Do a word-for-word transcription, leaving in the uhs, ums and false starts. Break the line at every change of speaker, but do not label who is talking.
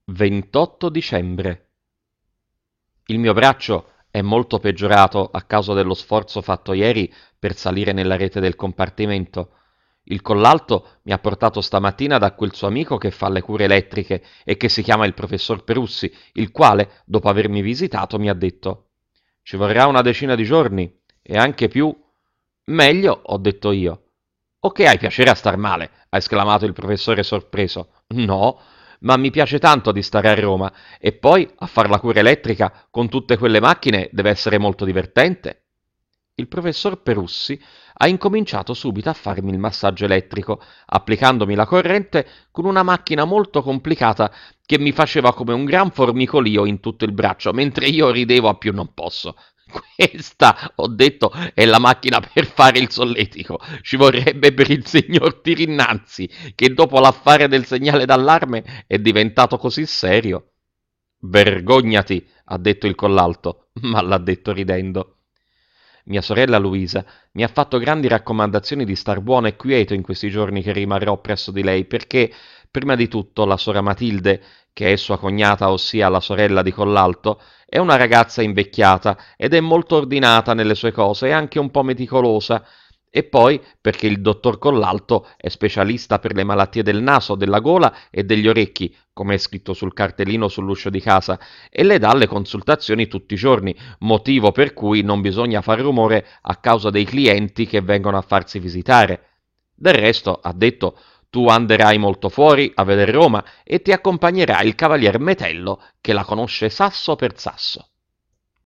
ventotto dicembre. Il mio braccio è molto peggiorato a causa dello sforzo fatto ieri per salire nella rete del compartimento. Il collalto mi ha portato stamattina da quel suo amico che fa le cure elettriche e che si chiama il professor Perussi, il quale, dopo avermi visitato, mi ha detto: Ci vorrà una decina di giorni, e anche più. Meglio, ho detto io. O che hai piacere a star male, ha esclamato il professore sorpreso. No, ma mi piace tanto di stare a Roma, e poi a far la cura elettrica con tutte quelle macchine deve essere molto divertente. Il professor Perussi ha incominciato subito a farmi il massaggio elettrico, applicandomi la corrente con una macchina molto complicata che mi faceva come un gran formicolio in tutto il braccio, mentre io ridevo a più non posso. Questa, ho detto, è la macchina per fare il solletico. Ci vorrebbe per il signor Tirinnanzi, che dopo l'affare del segnale d'allarme è diventato così serio. Vergognati, ha detto il collalto, ma l'ha detto ridendo. Mia sorella Luisa mi ha fatto grandi raccomandazioni di star buono e quieto in questi giorni che rimarrò presso di lei, perché, prima di tutto, la sora Matilde, che è sua cognata, ossia la sorella di Collalto, è una ragazza invecchiata ed è molto ordinata nelle sue cose e anche un po' meticolosa, e poi perché il dottor Collalto è specialista per le malattie del naso, della gola e degli orecchi, come è scritto sul cartellino sull'uscio di casa, e le dà le consultazioni tutti i giorni, motivo per cui non bisogna fare rumore a causa dei clienti che vengono a farsi visitare. Del resto, ha detto, tu anderai molto fuori a vedere Roma e ti accompagnerà il cavalier Metello che la conosce sasso per sasso.